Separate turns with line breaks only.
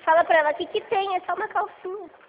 Fala pra ela, o que que tem? É só uma calcinha.